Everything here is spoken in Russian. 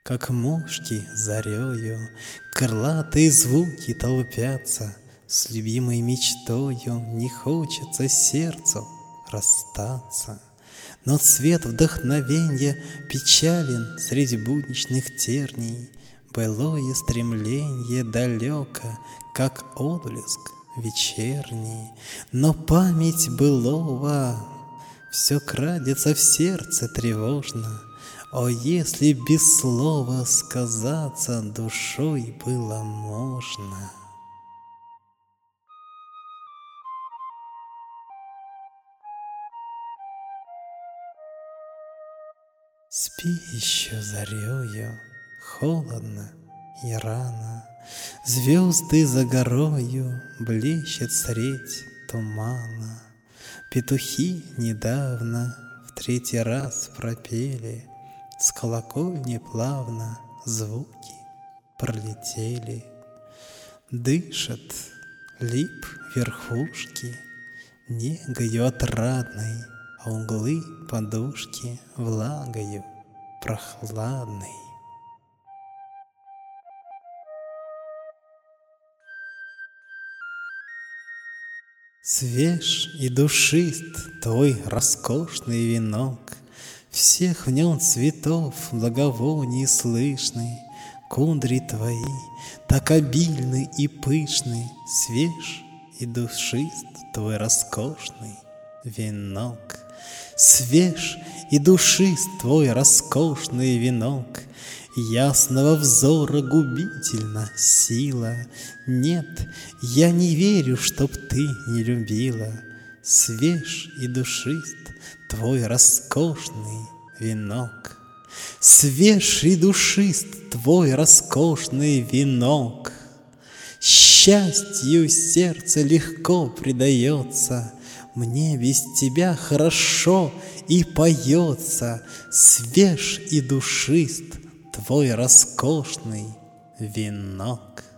Как мушки зарею, крылатые звуки толпятся, с любимой мечтою не хочется сердцу расстаться. Но цвет вдохновенья печален среди будничных терний, былое стремление далеко, как отблеск вечерний. Но память былого все крадется в сердце тревожно. О, если без слова сказаться душой было можно! Спи еще зарею, холодно и рано, звезды за горою блещет средь тумана. Петухи недавно в третий раз пропели, с колокольни плавно звуки пролетели. Дышат лип верхушки негою отрадной, а углы подушки влагою прохладной. Свеж и душист твой роскошный венок, всех в нем цветов благовоний слышны. Кудри твои так обильны и пышны, свеж и душист твой роскошный венок. Свеж и душист твой роскошный венок, ясного взора губительна сила. Нет, я не верю, чтоб ты не любила. Свеж и душист твой роскошный венок. Свеж и душист твой роскошный венок. Счастью сердце легко предается, мне без тебя хорошо и поется. Свеж и душист твой роскошный венок.